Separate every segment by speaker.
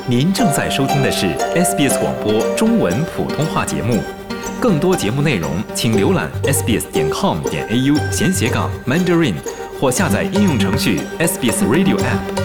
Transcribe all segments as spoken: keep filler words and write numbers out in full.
Speaker 1: 您正在收听的是 S B S 广播中文普通话节目，更多节目内容请浏览 s b s 点 com 点 a u 闲斜杠 Mandarin 或下载应用程序 S B S Radio App。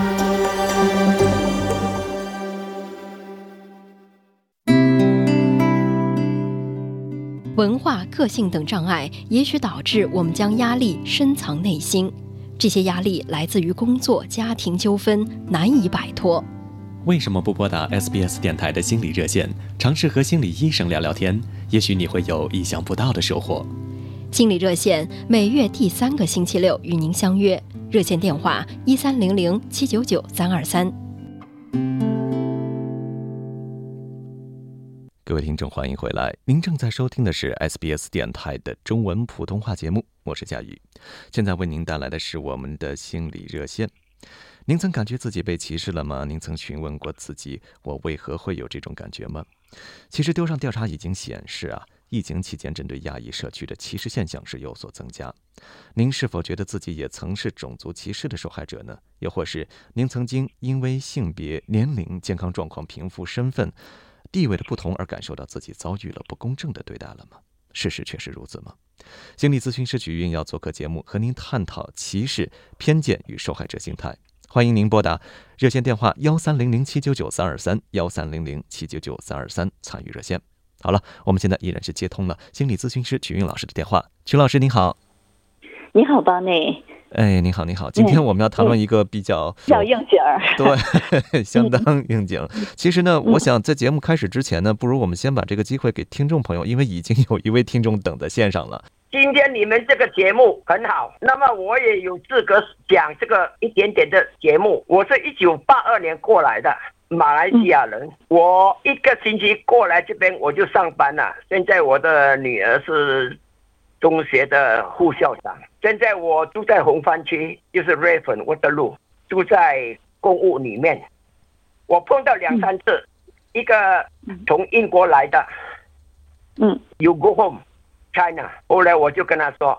Speaker 2: 文化、个性等障碍也许导致我们将压力深藏内心，这些压力来自于工作、家庭纠纷，难以摆脱。
Speaker 3: 为什么不拨打 S B S 电台的心理热线，尝试和心理医生聊聊天？也许你会有意想不到的收获。
Speaker 2: 心理热线每月第三个星期六与您相约，热线电话一三零零七九九三二三。
Speaker 3: 各位听众，欢迎回来！您正在收听的是 S B S 电台的中文普通话节目，我是佳宇。现在为您带来的是我们的心理热线。您曾感觉自己被歧视了吗？您曾询问过自己，我为何会有这种感觉吗？其实丢上调查已经显示啊，疫情期间针对亚裔社区的歧视现象是有所增加。您是否觉得自己也曾是种族歧视的受害者呢？又或是您曾经因为性别、年龄、健康状况、贫富、身份、地位的不同而感受到自己遭遇了不公正的对待了吗？事实确实如此吗？心理咨询师许韵要做客节目，和您探讨歧视、偏见与受害者心态。欢迎您拨打热线电话幺三零零七九九三二三幺三零零七九九三二三参与热线。好了，我们现在依然是接通了心理咨询师许韵老师的电话。许老师您好。
Speaker 4: 你好，邦内。
Speaker 3: 哎，你好，你好。今天我们要谈论一个比较
Speaker 4: 比较应景儿，
Speaker 3: 对，相当应景。其实呢，我想在节目开始之前呢，不如我们先把这个机会给听众朋友，因为已经有一位听众等在线上了。
Speaker 5: 今天你们这个节目很好，那么我也有资格讲这个一点点的节目。我是一九八二年过来的马来西亚人，我一个星期过来这边我就上班了。现在我的女儿是中学的副校长。现在我住在红番区，就是 Raven 我的路，住在公屋里面。我碰到两三次，嗯、一个从英国来的，
Speaker 4: 嗯
Speaker 5: ，You go home China。后来我就跟他说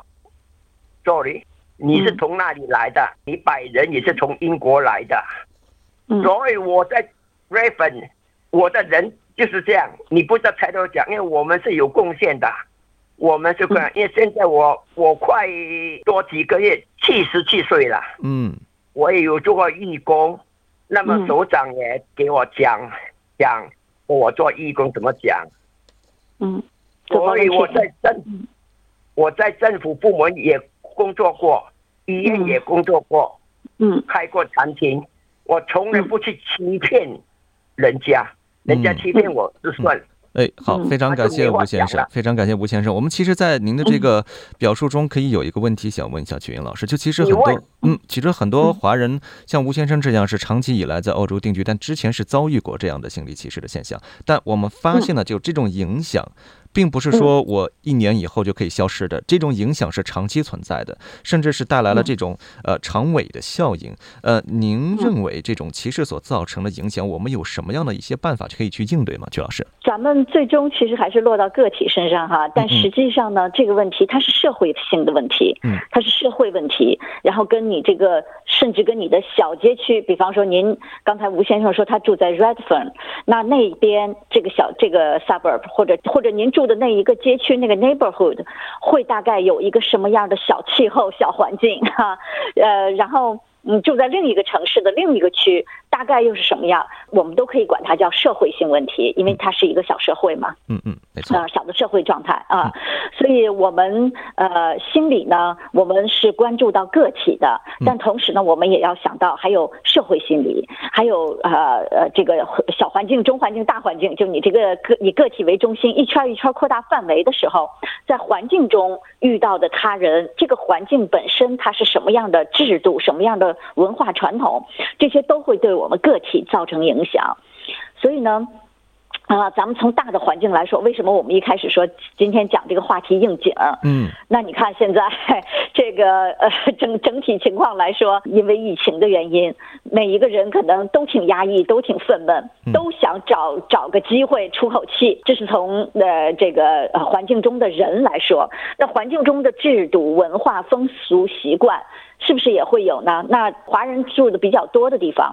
Speaker 5: ，Sorry， 你是从哪里来的？嗯、你百人也是从英国来的，嗯、所以我在 Raven， 我的人就是这样。你不知道抬头讲，因为我们是有贡献的。我们是因为现在我我快多几个月七十七岁了，
Speaker 3: 嗯，
Speaker 5: 我也有做过义工，那么首长也给我讲讲我做义工怎么讲，
Speaker 4: 嗯，
Speaker 5: 所以我在政我在政府部门也工作过，医院也工作过，
Speaker 4: 嗯，
Speaker 5: 开过餐厅，我从来不去欺骗人家，人家欺骗我就算了。
Speaker 3: 哎，好，非常感谢吴先生，非常感谢吴先生。我们其实，在您的这个表述中，可以有一个问题想问一下许韵老师。就其实很多，嗯，其实很多华人像吴先生这样是长期以来在澳洲定居，但之前是遭遇过这样的性别歧视的现象。但我们发现呢，就这种影响，并不是说我一年以后就可以消失的，这种影响是长期存在的，甚至是带来了这种呃长尾的效应。呃，您认为这种歧视所造成的影响，我们有什么样的一些办法可以去应对吗？曲老师？
Speaker 4: 咱们最终其实还是落到个体身上哈，但实际上呢，嗯、这个问题它是社会性的问题，
Speaker 3: 嗯，
Speaker 4: 它是社会问题，然后跟你这个甚至跟你的小街区，比方说您刚才吴先生说他住在 Redfern， 那那边这个小这个 suburb 或者或者您住的那一个街区那个 neighborhood 会大概有一个什么样的小气候、小环境哈，呃，然后你住在另一个城市的另一个区，大概又是什么样？我们都可以管它叫社会性问题，因为它是一个小社会嘛。
Speaker 3: 嗯嗯，没错。
Speaker 4: 呃，小的社会状态啊，嗯、所以我们呃心理呢，我们是关注到个体的，但同时呢，我们也要想到还有社会心理，还有呃呃这个小环境、中环境、大环境，就你这个个以个体为中心，一圈一圈扩大范围的时候，在环境中遇到的他人，这个环境本身它是什么样的制度，什么样的文化传统，这些都会对我们个体造成影响。所以呢啊、呃，咱们从大的环境来说，为什么我们一开始说今天讲这个话题应景？
Speaker 3: 嗯，
Speaker 4: 那你看现在这个呃整整体情况来说，因为疫情的原因，每一个人可能都挺压抑，都挺愤懑，都想找找个机会出口气。这是从呃这个呃环境中的人来说，那环境中的制度、文化、风俗习惯，是不是也会有呢？那华人住的比较多的地方。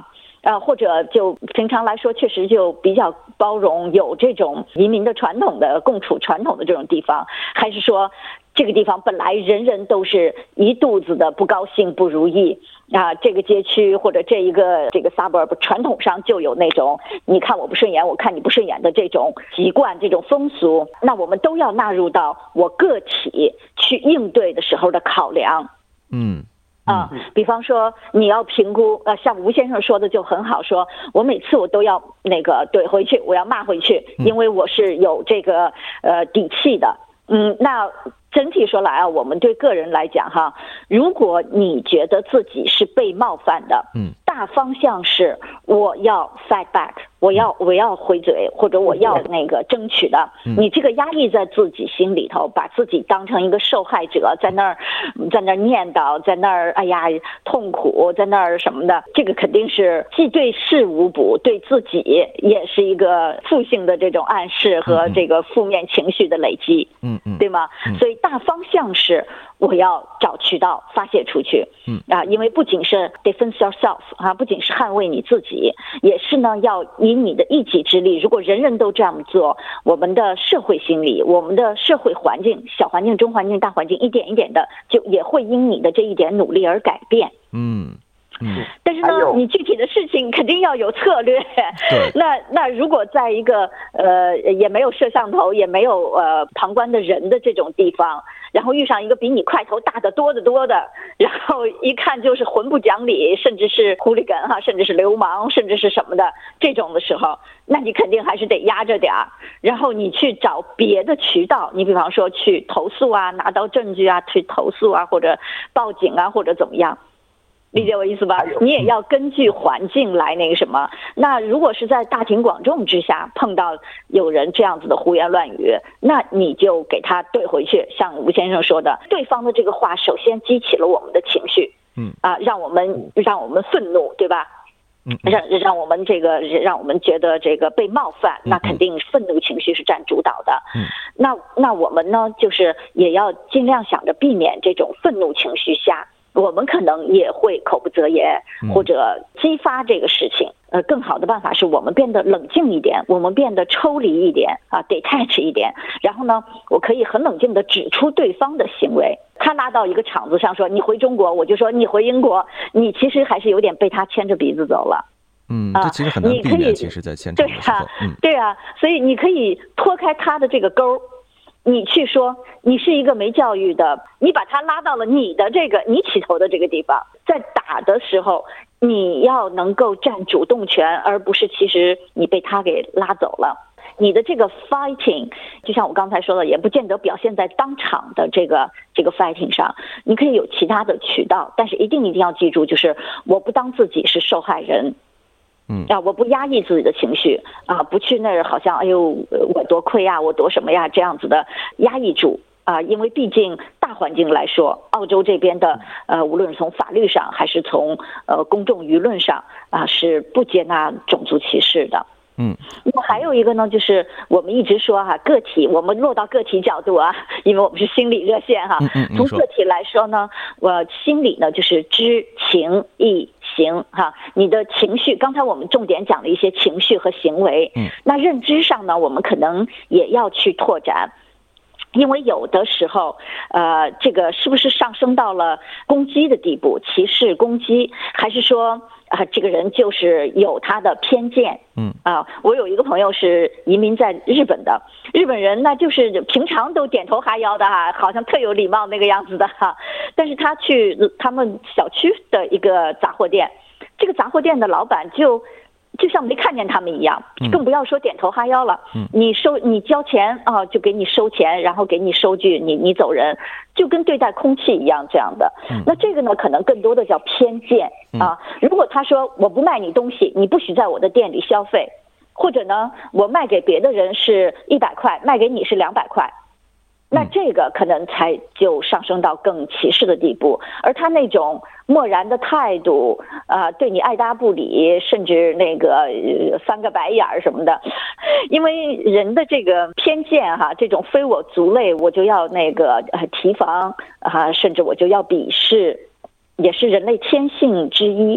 Speaker 4: 啊，或者就平常来说，确实就比较包容，有这种移民的传统的共处传统的这种地方，还是说这个地方本来人人都是一肚子的不高兴、不如意啊？这个街区或者这一个这个 suburb 传统上就有那种你看我不顺眼，我看你不顺眼的这种习惯、这种风俗，那我们都要纳入到我个体去应对的时候的考量。
Speaker 3: 嗯。
Speaker 4: 啊，比方说你要评估，呃，像吴先生说的就很好，说我每次我都要那个怼回去，我要骂回去，因为我是有这个呃底气的。嗯，那整体说来啊，我们对个人来讲哈，如果你觉得自己是被冒犯的，
Speaker 3: 嗯，
Speaker 4: 大方向是我要 fight back， 我要我要回嘴，或者我要那个争取的。你这个压抑在自己心里头，把自己当成一个受害者，在那儿在那儿念叨，在那儿哎呀痛苦，在那儿什么的，这个肯定是既对事无补，对自己也是一个负性的这种暗示和这个负面情绪的累积，
Speaker 3: 嗯嗯，
Speaker 4: 对吗？所以大方向是我要找渠道发泄出去，
Speaker 3: 嗯
Speaker 4: 啊，因为不仅是 defend yourself 啊，不仅是捍卫你自己，也是呢要以你的一己之力。如果人人都这样做，我们的社会心理、我们的社会环境、小环境、中环境、大环境，一点一点的就也会因你的这一点努力而改变。
Speaker 3: 嗯。嗯，
Speaker 4: 但是呢，你具体的事情肯定要有策略。
Speaker 3: 对，
Speaker 4: 那那如果在一个呃也没有摄像头，也没有呃旁观的人的这种地方，然后遇上一个比你块头大得多得多的，然后一看就是混不讲理，甚至是狐狸哏哈，甚至是流氓，甚至是什么的这种的时候，那你肯定还是得压着点儿，然后你去找别的渠道，你比方说去投诉啊，拿到证据啊，去投诉啊，或者报警啊，或者怎么样。理解我意思吧？你也要根据环境来那个什么。那如果是在大庭广众之下碰到有人这样子的胡言乱语，那你就给他怼回去。像吴先生说的，对方的这个话首先激起了我们的情绪，
Speaker 3: 嗯
Speaker 4: 啊，让我们让我们愤怒，对吧？
Speaker 3: 嗯，
Speaker 4: 让让我们这个让我们觉得这个被冒犯，那肯定愤怒情绪是占主导的。
Speaker 3: 嗯，
Speaker 4: 那那我们呢，就是也要尽量想着避免这种愤怒情绪下。我们可能也会口不择言，或者激发这个事情。呃，更好的办法是我们变得冷静一点，我们变得抽离一点啊 ，detach 一点。然后呢，我可以很冷静地指出对方的行为。他拉到一个场子上说你回中国，我就说你回英国，你其实还是有点被他牵着鼻子走了。
Speaker 3: 嗯，这其实很难避免。其实，在现场的时候，
Speaker 4: 嗯，对啊，所以你可以脱开他的这个钩。你去说你是一个没教育的，你把他拉到了你的这个你起头的这个地方，在打的时候你要能够占主动权，而不是其实你被他给拉走了。你的这个 fighting 就像我刚才说的，也不见得表现在当场的这个这个 fighting 上，你可以有其他的渠道，但是一定一定要记住，就是我不当自己是受害人。
Speaker 3: 嗯
Speaker 4: 啊，我不压抑自己的情绪啊，不去那儿好像哎呦我多亏啊，我多什么呀这样子的压抑住啊，因为毕竟大环境来说，澳洲这边的呃，无论是从法律上还是从呃公众舆论上啊，是不接纳种族歧视的。
Speaker 3: 嗯，
Speaker 4: 那么还有一个呢，就是我们一直说哈、啊，个体，我们落到个体角度啊，因为我们是心理热线哈、啊
Speaker 3: 嗯嗯、
Speaker 4: 从个体来说呢，我心理呢就是知情意行哈、啊，你的情绪，刚才我们重点讲了一些情绪和行为，
Speaker 3: 嗯，
Speaker 4: 那认知上呢，我们可能也要去拓展。因为有的时候，呃，这个是不是上升到了攻击的地步，歧视攻击，还是说啊、呃，这个人就是有他的偏见？
Speaker 3: 嗯
Speaker 4: 啊，我有一个朋友是移民在日本的，日本人那就是平常都点头哈腰的哈，好像特有礼貌那个样子的哈，但是他去他们小区的一个杂货店，这个杂货店的老板就。就像没看见他们一样，更不要说点头哈腰了。
Speaker 3: 嗯，
Speaker 4: 你收你交钱啊，就给你收钱，然后给你收据，你你走人，就跟对待空气一样这样的。
Speaker 3: 嗯，
Speaker 4: 那这个呢，可能更多的叫偏见啊。如果他说我不卖你东西，你不许在我的店里消费，或者呢，我卖给别的人是一百块，卖给你是两百块。那这个可能才就上升到更歧视的地步，而他那种漠然的态度，啊、呃，对你爱答不理，甚至那个、呃、翻个白眼儿什么的，因为人的这个偏见哈，这种非我族类，我就要那个呃提防啊，甚至我就要鄙视，也是人类天性之一。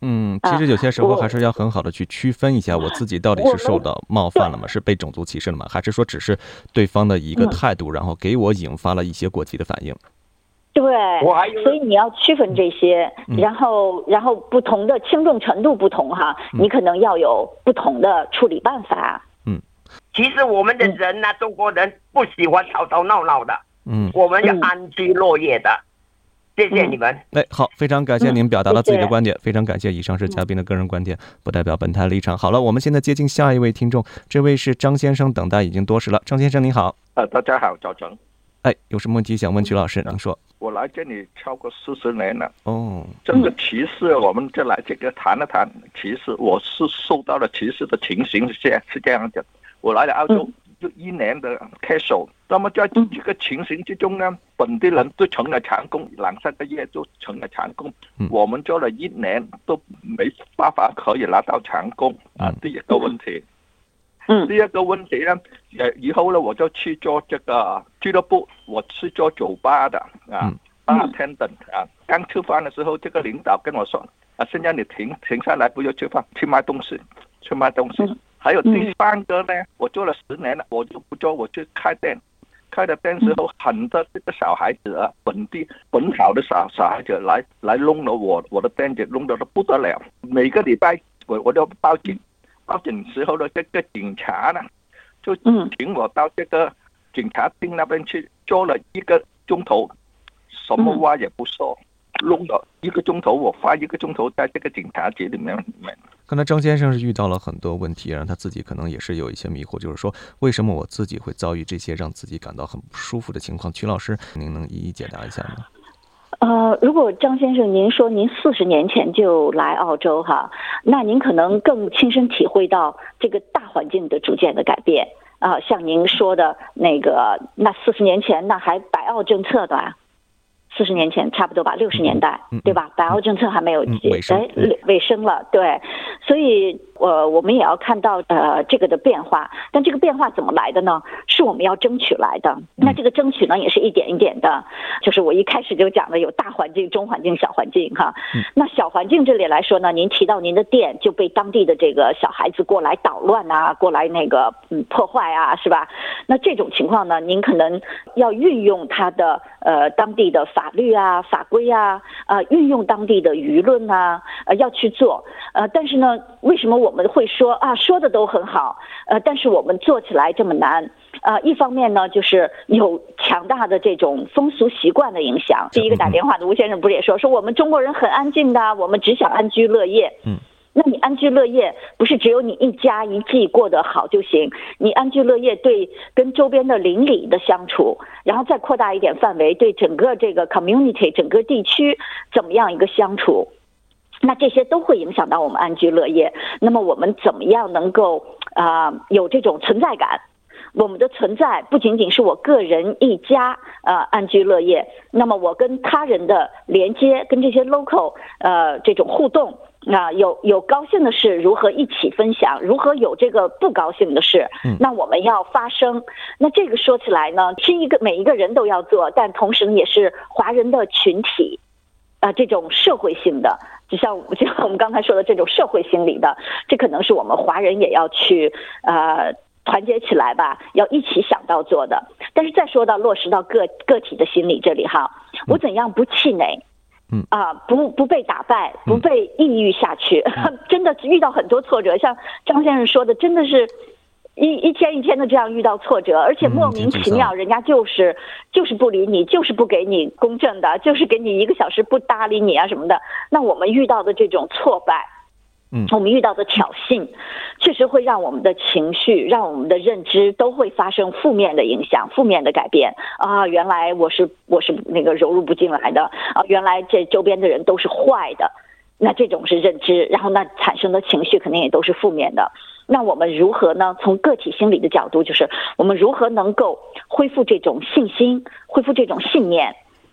Speaker 3: 嗯，其实有些时候还是要很好的去区分一下，我自己到底是受到冒犯了吗？是被种族歧视了吗？还是说只是对方的一个态度，然后给我引发了一些过激的反应？
Speaker 4: 对，所以你要区分这些，
Speaker 3: 嗯、
Speaker 4: 然后然后不同的轻重程度不同哈，
Speaker 3: 嗯、
Speaker 4: 你可能要有不同的处理办法。
Speaker 3: 嗯，
Speaker 5: 其实我们的人呢、啊，中国人不喜欢吵吵闹闹的，
Speaker 3: 嗯，
Speaker 5: 我们要安居乐业的。谢谢你们。
Speaker 3: 哎，好，非常感谢您表达了自己的观点，嗯、非常感谢。以上是嘉宾的个人观点，不代表本台立场。好了，我们现在接近下一位听众，这位是张先生，等待已经多时了。张先生您好。
Speaker 6: 呃，大家好，早晨。
Speaker 3: 哎，有什么问题想问曲老师？您说。
Speaker 6: 我来这里超过四十年了。
Speaker 3: 哦，
Speaker 6: 这个歧视，我们就来这个谈了谈歧视。我是受到了歧视的情形是这样是这样的。我来了澳洲就一年的开手，那么在这个情形之中呢，本地人都成了长工，两三个月就成了长工。我们做了一年都没办法可以拿到长工啊，第一个问题。
Speaker 4: 嗯，
Speaker 6: 第二个问题呢，呃，以后呢，我就去做这个俱乐部，我是做酒吧的啊 ，bartender 啊。刚吃饭的时候，这个领导跟我说啊，现在你停停下来，不要吃饭，去卖东西，去卖东西。还有第三个呢，我做了十年了，我就不做，我去开店。开的店之后，很多这个小孩子啊，本地本好的小小孩子来来弄了我我的店子，弄得都不得了。每个礼拜我我都报警。报警时候呢，这个警察呢，就请我到这个警察厅那边去做了一个钟头，什么话也不说，弄了一个钟头，我花一个钟头在这个警察局里面。
Speaker 3: 可能张先生是遇到了很多问题，让他自己可能也是有一些迷惑，就是说为什么我自己会遭遇这些让自己感到很不舒服的情况？曲老师，您能一一解答一下吗？
Speaker 4: 呃，如果张先生您说您四十年前就来澳洲哈，那您可能更亲身体会到这个大环境的逐渐的改变啊、呃。像您说的那个，那四十年前那还百澳政策的、啊，四十年前差不多吧，六十年代、嗯、对吧？百澳政策还没有
Speaker 3: 尾声，
Speaker 4: 哎，尾声了，对，所以呃，我们也要看到呃这个的变化，但这个变化怎么来的呢？是我们要争取来的。那这个争取呢，也是一点一点的，就是我一开始就讲的有大环境、中环境、小环境哈。那小环境这里来说呢，您提到您的店就被当地的这个小孩子过来捣乱啊，过来那个嗯破坏啊，是吧？那这种情况呢，您可能要运用他的呃当地的法律啊、法规啊，呃运用当地的舆论啊，呃要去做。呃，但是呢，为什么我们会说啊说的都很好，呃，但是我们做起来这么难？呃，一方面呢，就是有强大的这种风俗习惯的影响。第一个打电话的吴先生不是也说，说我们中国人很安静的，我们只想安居乐业。
Speaker 3: 嗯，
Speaker 4: 那你安居乐业不是只有你一家一季过得好就行，你安居乐业对跟周边的邻里的相处，然后再扩大一点范围，对整个这个 community 整个地区怎么样一个相处。那这些都会影响到我们安居乐业。那么我们怎么样能够啊、呃、有这种存在感？我们的存在不仅仅是我个人一家呃安居乐业，那么我跟他人的连接，跟这些 local 呃这种互动啊、呃，有有高兴的事如何一起分享，如何有这个不高兴的事，那我们要发声。那这个说起来呢，是一个每一个人都要做，但同时也是华人的群体。啊、呃，这种社会性的，就像就像我们刚才说的这种社会心理的，这可能是我们华人也要去呃团结起来吧，要一起想到做的。但是再说到落实到个个体的心理这里哈，我怎样不气馁？
Speaker 3: 嗯
Speaker 4: 啊，不不被打败，不被抑郁下去，嗯、真的遇到很多挫折，像张先生说的，真的是。一一天一天的这样遇到挫折，而且莫名其妙，人家就是就是不理你，就是不给你公正的，就是给你一个小时不搭理你啊什么的。那我们遇到的这种挫败，
Speaker 3: 嗯，
Speaker 4: 我们遇到的挑衅，确实会让我们的情绪、让我们的认知都会发生负面的影响、负面的改变啊。原来我是我是那个融入不进来的啊，原来这周边的人都是坏的。那这种是认知，然后那产生的情绪肯定也都是负面的。那我们如何呢？从个体心理的角度，就是我们如何能够恢复这种信心，恢复这种信念，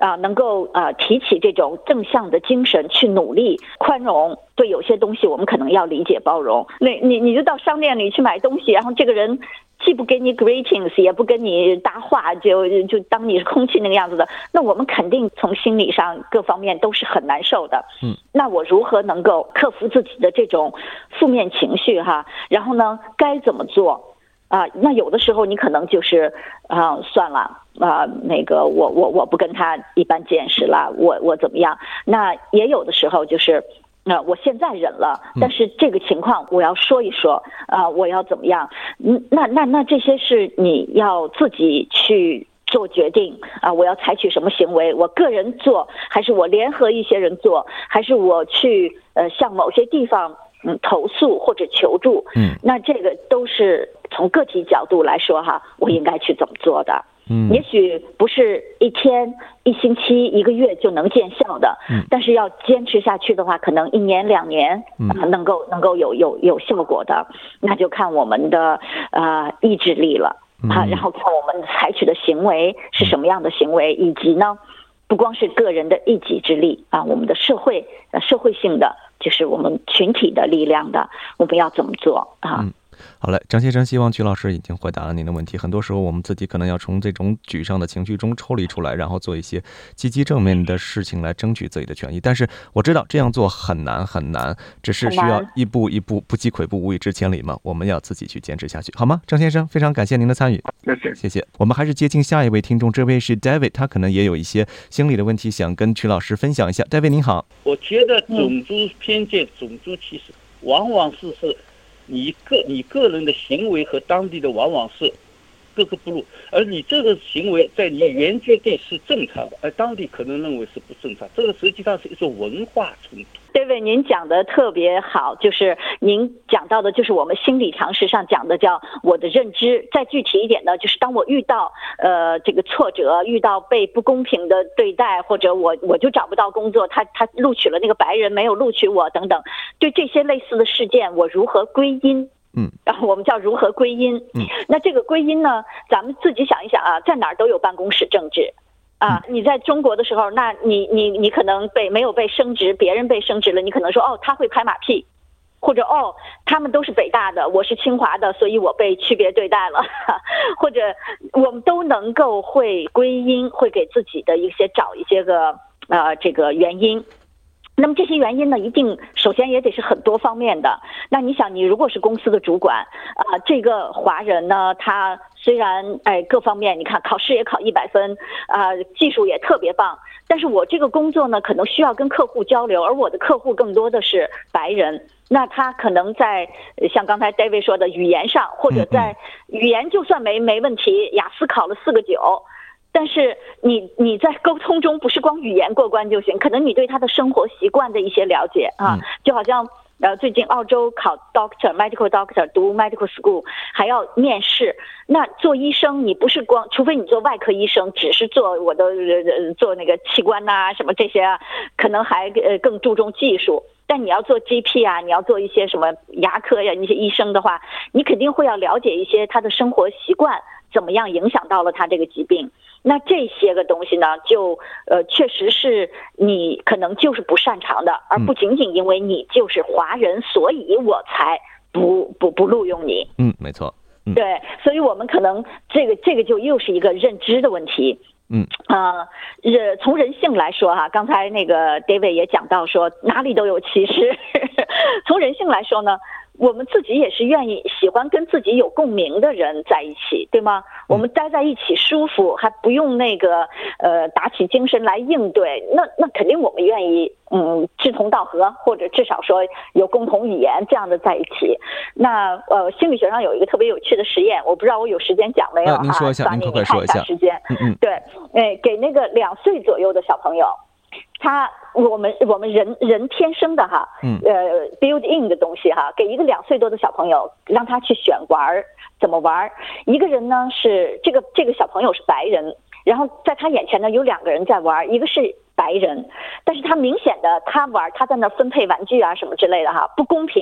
Speaker 4: 啊、呃，能够呃提起这种正向的精神去努力宽容，对有些东西我们可能要理解包容。那你你就到商店里去买东西，然后这个人既不给你 greetings 也不跟你搭话，就就当你是空气那个样子的，那我们肯定从心理上各方面都是很难受的。
Speaker 3: 嗯，
Speaker 4: 那我如何能够克服自己的这种负面情绪哈？然后呢，该怎么做？啊、呃，那有的时候你可能就是啊、呃，算了啊、呃，那个我我我不跟他一般见识了，我我怎么样？那也有的时候就是。那、呃、我现在忍了，但是这个情况我要说一说，啊、呃，我要怎么样？嗯，那那那这些是你要自己去做决定啊、呃，我要采取什么行为？我个人做，还是我联合一些人做，还是我去呃向某些地方嗯投诉或者求助？嗯，那这个都是从个体角度来说哈，我应该去怎么做的？嗯，也许不是一天、一星期、一个月就能见效的，嗯，但是要坚持下去的话，可能一年、两年，嗯，能够能够有有有效果的，那就看我们的呃意志力了啊，然后看我们采取的行为是什么样的行为，以及呢，不光是个人的一己之力啊，我们的社会呃社会性的，就是我们群体的力量的，我们要怎么做啊？
Speaker 3: 嗯，好嘞，张先生，希望曲老师已经回答了您的问题。很多时候我们自己可能要从这种沮丧的情绪中抽离出来，然后做一些积极正面的事情来争取自己的权益。但是我知道这样做很难很难，只是需要一步一步，不积跬步无以至千里嘛。我们要自己去坚持下去，好吗？张先生，非常感谢您的参与，
Speaker 6: 谢谢，
Speaker 3: 谢谢。我们还是接近下一位听众，这位是 David， 他可能也有一些心理的问题想跟曲老师分享一下。David 您好。
Speaker 7: 我觉得种族偏见、种族歧视，往往是是。你个你个人的行为和当地的往往是格格不入，而你这个行为在你原居地是正常的，而当地可能认为是不正常，这个实际上是一种文化冲突。
Speaker 4: David，您讲的特别好，就是您讲到的，就是我们心理常识上讲的叫我的认知。再具体一点呢，就是当我遇到呃这个挫折，遇到被不公平的对待，或者我我就找不到工作，他他录取了那个白人没有录取我等等，对这些类似的事件，我如何归因？嗯，然后我们叫如何归因。嗯，那这个归因呢，咱们自己想一想啊，在哪儿都有办公室政治。啊，你在中国的时候，那你你你可能被没有被升职，别人被升职了，你可能说哦他会拍马屁，或者哦他们都是北大的，我是清华的，所以我被区别对待了，或者我们都能够会归因，会给自己的一些找一些个呃这个原因。那么这些原因呢，一定首先也得是很多方面的。那你想，你如果是公司的主管，啊、呃，这个华人呢，他虽然哎各方面你看考试也考一百分，啊、呃，技术也特别棒，但是我这个工作呢，可能需要跟客户交流，而我的客户更多的是白人，那他可能在像刚才 David 说的语言上，或者在语言就算没没问题，雅思考了四个九。但是你你在沟通中不是光语言过关就行，可能你对他的生活习惯的一些了解啊，就好像呃最近澳洲考 doctor medical doctor 读 medical school 还要面试，那做医生你不是光，除非你做外科医生，只是做我的呃做那个器官呐、啊、什么这些啊，可能还呃更注重技术。但你要做 G P 啊，你要做一些什么牙科呀，一些医生的话，你肯定会要了解一些他的生活习惯怎么样影响到了他这个疾病。那这些个东西呢，就呃确实是你可能就是不擅长的，而不仅仅因为你就是华人，所以我才不不不录用你。
Speaker 3: 嗯，没错。嗯，
Speaker 4: 对，所以我们可能这个这个就又是一个认知的问题。嗯啊，呃，从人性来说哈，刚才那个 David 也讲到说哪里都有歧视。从人性来说呢，我们自己也是愿意喜欢跟自己有共鸣的人在一起，对吗？我们待在一起舒服，还不用那个呃打起精神来应对，那那肯定我们愿意嗯志同道合，或者至少说有共同语言这样的在一起。那呃心理学上有一个特别有趣的实验，我不知道我有时间讲没有哈？
Speaker 3: 您说一下，您快快说一下。
Speaker 4: 时间，嗯嗯，对，哎，给那个两岁左右的小朋友。他我们我们人人天生的哈，呃 build in 的东西哈，给一个两岁多的小朋友，让他去选玩怎么玩。一个人呢是这个这个小朋友是白人，然后在他眼前呢有两个人在玩，一个是白人，但是他明显的他玩他在那分配玩具啊什么之类的哈，不公平。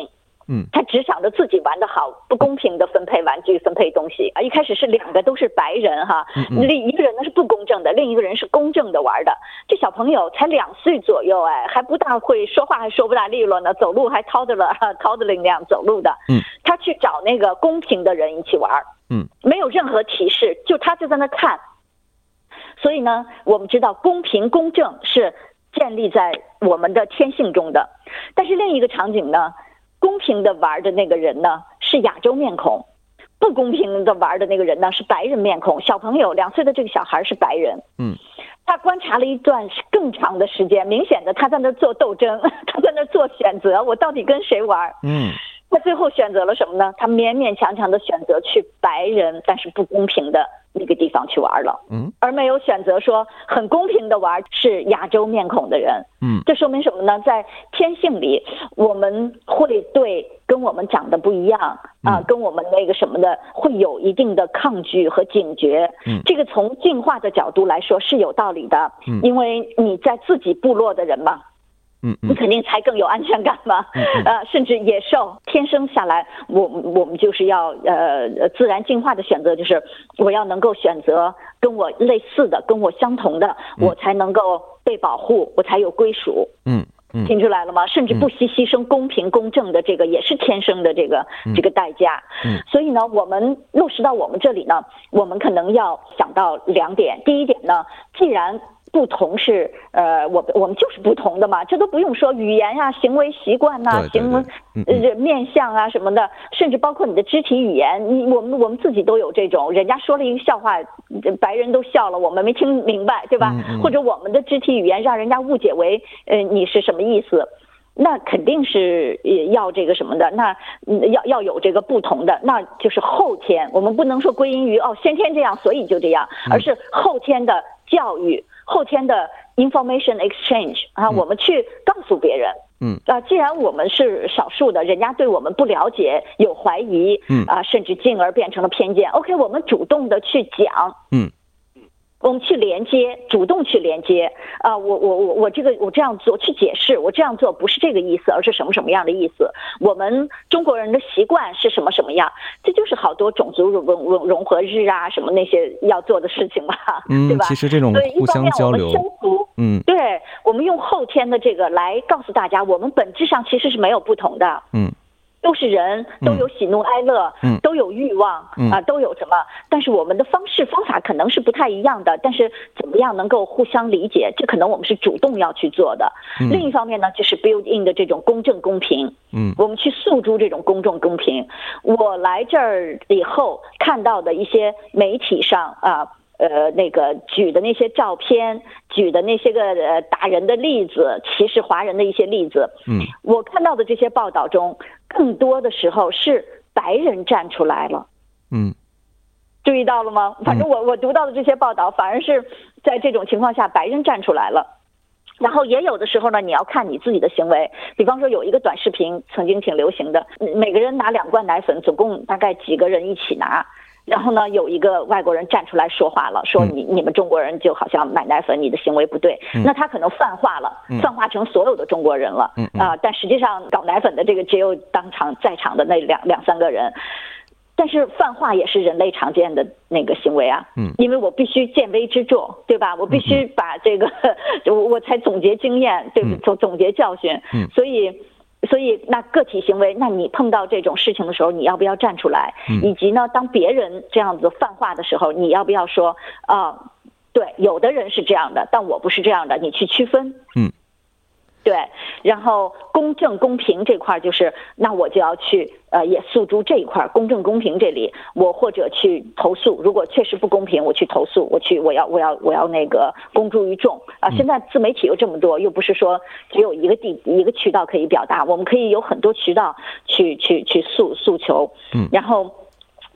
Speaker 3: 嗯，
Speaker 4: 他只想着自己玩得好，不公平的分配玩具、分配东西啊。一开始是两个都是白人哈，另一个人呢是不公正的，另一个人是公正的玩的。这小朋友才两岁左右，哎，还不大会说话，还说不大利落呢，走路还掏着了掏着那样走路的。
Speaker 3: 嗯，
Speaker 4: 他去找那个公平的人一起玩，
Speaker 3: 嗯，
Speaker 4: 没有任何提示，就他就在那看。所以呢，我们知道公平公正是建立在我们的天性中的，但是另一个场景呢，公平的玩的那个人呢是亚洲面孔，不公平的玩的那个人呢是白人面孔。小朋友两岁的这个小孩是白人，
Speaker 3: 嗯，
Speaker 4: 他观察了一段更长的时间，明显的他在那做斗争，他在那做选择，我到底跟谁玩？
Speaker 3: 嗯，
Speaker 4: 他最后选择了什么呢？他勉勉强强的选择去白人但是不公平的那个地方去玩了，
Speaker 3: 嗯，
Speaker 4: 而没有选择说很公平的玩是亚洲面孔的人，
Speaker 3: 嗯，
Speaker 4: 这说明什么呢？在天性里，我们会对跟我们长得不一样啊、呃，跟我们那个什么的会有一定的抗拒和警觉，
Speaker 3: 嗯，
Speaker 4: 这个从进化的角度来说是有道理的，
Speaker 3: 嗯，
Speaker 4: 因为你在自己部落的人嘛。
Speaker 3: 嗯，
Speaker 4: 你肯定才更有安全感嘛，
Speaker 3: 嗯嗯、
Speaker 4: 呃，甚至野兽天生下来，我我们就是要呃自然进化的选择，就是我要能够选择跟我类似的、跟我相同的，
Speaker 3: 嗯、
Speaker 4: 我才能够被保护，我才有归属。
Speaker 3: 嗯嗯，
Speaker 4: 听出来了吗？甚至不惜牺牲公平公正的这个，也是天生的这个、
Speaker 3: 嗯、
Speaker 4: 这个代价。
Speaker 3: 嗯，
Speaker 4: 所以呢，我们落实到我们这里呢，我们可能要想到两点。第一点呢，既然不同是呃，我我们就是不同的嘛，这都不用说语言啊、行为习惯呐、行为呃面相啊什么的，甚至包括你的肢体语言，你我们我们自己都有这种。人家说了一个笑话，白人都笑了，我们没听明白，对吧？
Speaker 3: 嗯嗯、
Speaker 4: 或者我们的肢体语言让人家误解为呃你是什么意思？那肯定是要这个什么的，那要要有这个不同的，那就是后天，我们不能说归因于哦先天这样，所以就这样，而是后天的教育。后天的 information exchange 啊，我们去告诉别人，
Speaker 3: 嗯
Speaker 4: 啊，既然我们是少数的，人家对我们不了解，有怀疑，
Speaker 3: 嗯
Speaker 4: 啊，甚至进而变成了偏见。OK， 我们主动的去讲，
Speaker 3: 嗯。
Speaker 4: 我们去连接，主动去连接啊！我我我我这个我这样做去解释，我这样做不是这个意思，而是什么什么样的意思？我们中国人的习惯是什么什么样？这就是好多种族融融融合日啊，什么那些要做的事情吧，
Speaker 3: 嗯、
Speaker 4: 对吧？
Speaker 3: 其实这种互相交流，嗯，
Speaker 4: 对，我们用后天的这个来告诉大家，我们本质上其实是没有不同的，
Speaker 3: 嗯。
Speaker 4: 都是人，都有喜怒哀乐，
Speaker 3: 嗯，
Speaker 4: 都有欲望，
Speaker 3: 嗯
Speaker 4: 啊，都有什么？但是我们的方式方法可能是不太一样的，但是怎么样能够互相理解，这可能我们是主动要去做的。
Speaker 3: 嗯、
Speaker 4: 另一方面呢，就是 build in 的这种公正公平，
Speaker 3: 嗯，
Speaker 4: 我们去诉诸这种公正公平。我来这儿以后看到的一些媒体上啊。呃，那个举的那些照片，举的那些个呃打人的例子，歧视华人的一些例子，
Speaker 3: 嗯，
Speaker 4: 我看到的这些报道中，更多的时候是白人站出来了，
Speaker 3: 嗯，
Speaker 4: 注意到了吗？反正我我读到的这些报道，反而是在这种情况下，白人站出来了。然后也有的时候呢，你要看你自己的行为。比方说有一个短视频曾经挺流行的，每个人拿两罐奶粉，总共大概几个人一起拿。然后呢，有一个外国人站出来说话了，说你你们中国人就好像买奶粉，你的行为不对。
Speaker 3: 嗯、
Speaker 4: 那他可能泛化了，
Speaker 3: 嗯、
Speaker 4: 泛化成所有的中国人了。
Speaker 3: 嗯嗯、
Speaker 4: 啊，但实际上搞奶粉的这个只有当场在场的那两两三个人。但是泛化也是人类常见的那个行为啊，
Speaker 3: 嗯，
Speaker 4: 因为我必须见微知著，对吧？我必须把这个，我我才总结经验，对不？总总结教训，
Speaker 3: 嗯，
Speaker 4: 所以。所以，那个体行为，那你碰到这种事情的时候，你要不要站出来？
Speaker 3: 嗯、
Speaker 4: 以及呢，当别人这样子泛化的时候，你要不要说啊、呃？对，有的人是这样的，但我不是这样的，你去区分。
Speaker 3: 嗯，
Speaker 4: 对。然后公正公平这块就是，那我就要去呃，也诉诸这一块公正公平这里，我或者去投诉。如果确实不公平，我去投诉，我去我要我要我要那个公诸于众啊！现在自媒体有这么多，又不是说只有一个地一个渠道可以表达，我们可以有很多渠道去去去诉诉求。
Speaker 3: 嗯，
Speaker 4: 然后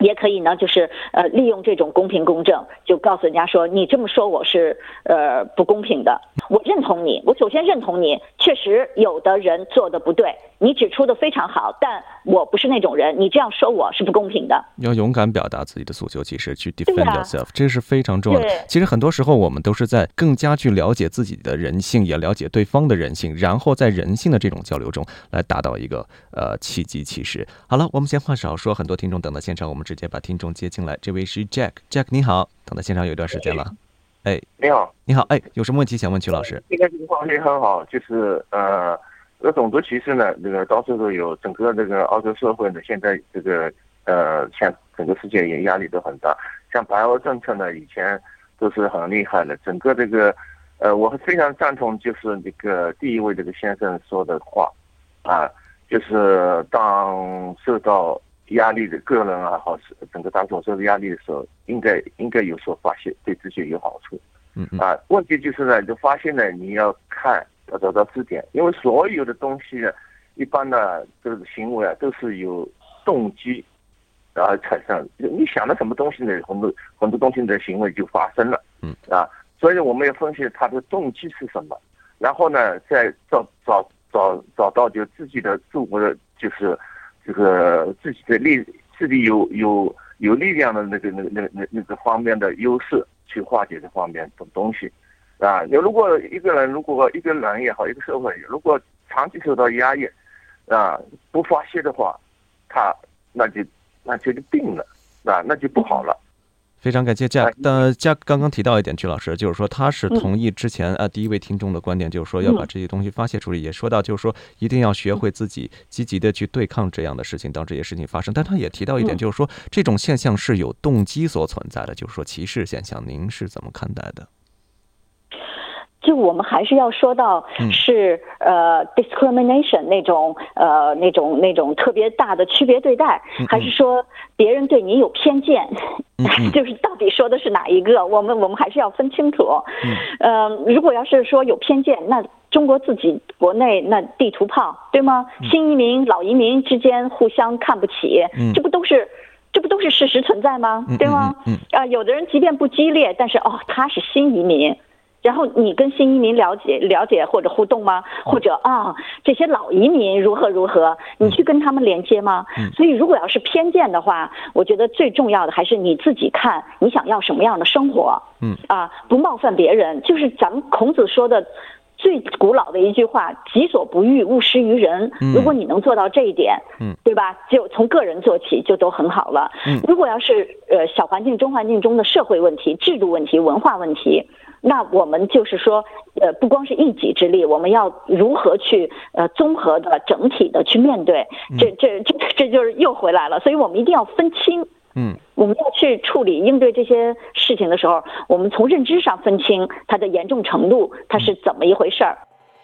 Speaker 4: 也可以呢，就是呃利用这种公平公正，就告诉人家说你这么说我是呃不公平的。我认同你，我首先认同你，确实有的人做的不对，你指出的非常好，但我不是那种人，你这样说我是不公平的。
Speaker 3: 要勇敢表达自己的诉求，其实去 defend yourself， 这是非常重要的。其实很多时候我们都是在更加去了解自己的人性，也了解对方的人性，然后在人性的这种交流中来达到一个呃契机。其实好了，我们闲话少说，很多听众等到现场，我们直接把听众接进来。这位是 Jack，Jack 你好，等到现场有一段时间了。哎，
Speaker 8: 你好，
Speaker 3: 你好，哎，有什么问题想问曲老师？
Speaker 8: 这个情况也很好，就是呃，这个种族歧视呢，这个到处都有，整个这个澳洲社会呢，现在这个呃，像整个世界也压力都很大。像白欧政策呢，以前都是很厉害的，整个这个呃，我非常赞同就是这个第一位这个先生说的话啊，就是当受到压力的个人啊，好是整个大众受到压力的时候，应该应该有所发泄，对自己有好处。
Speaker 3: 嗯嗯
Speaker 8: 啊，问题就是呢，就发现呢，你要看，要找到支点，因为所有的东西呢，一般的这个行为啊，都是有动机，然后产生。你想到什么东西呢，很多很多东西的行为就发生了。
Speaker 3: 嗯
Speaker 8: 啊，所以我们要分析它的动机是什么，然后呢，再找找找找到就自己的自我的就是这个自己的力，自己有有有力量的那个那个那个那那个方面的优势。去化解这方面的东西，啊，你如果一个人，如果一个人也好，一个社会，如果长期受到压抑，啊，不发泄的话，他那就那就病了，啊，那就不好了。
Speaker 3: 非常感谢 Jack。但 Jack 刚刚提到一点，曲老师就是说他是同意之前呃第一位听众的观点，就是说要把这些东西发泄出来，也说到就是说一定要学会自己积极的去对抗这样的事情，当这些事情发生。但他也提到一点，就是说这种现象是有动机所存在的，就是说歧视现象，您是怎么看待的？
Speaker 4: 就我们还是要说到是、嗯、呃 discrimination 那种呃那种那种特别大的区别对待，嗯嗯还是说别人对你有偏见，嗯嗯就是到底说的是哪一个？我们我们还是要分清楚。嗯，呃，如果要是说有偏见，那中国自己国内那地图炮对吗？嗯、新移民老移民之间互相看不起，嗯、这不都是？这不都是事实存在吗？对吗？嗯，啊、呃，有的人即便不激烈，但是哦，他是新移民。然后你跟新移民了解了解或者互动吗？或者啊，这些老移民如何如何，你去跟他们连接吗？所以如果要是偏见的话，我觉得最重要的还是你自己看你想要什么样的生活。嗯啊，不冒犯别人，就是咱们孔子说的最古老的一句话：己所不欲，勿施于人。如果你能做到这一点，嗯，对吧？就从个人做起，就都很好了。嗯，如果要是呃小环境、中环境中的社会问题、制度问题、文化问题。那我们就是说，呃，不光是一己之力，我们要如何去呃综合的、整体的去面对，这这这这就是又回来了。所以我们一定要分清，嗯，我们要去处理应对这些事情的时候，我们从认知上分清它的严重程度，它是怎么一回事儿。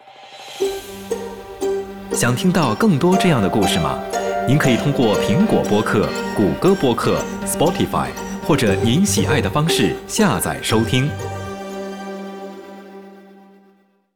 Speaker 1: 想听到更多这样的故事吗？您可以通过苹果播客、谷歌播客、Spotify 或者您喜爱的方式下载收听。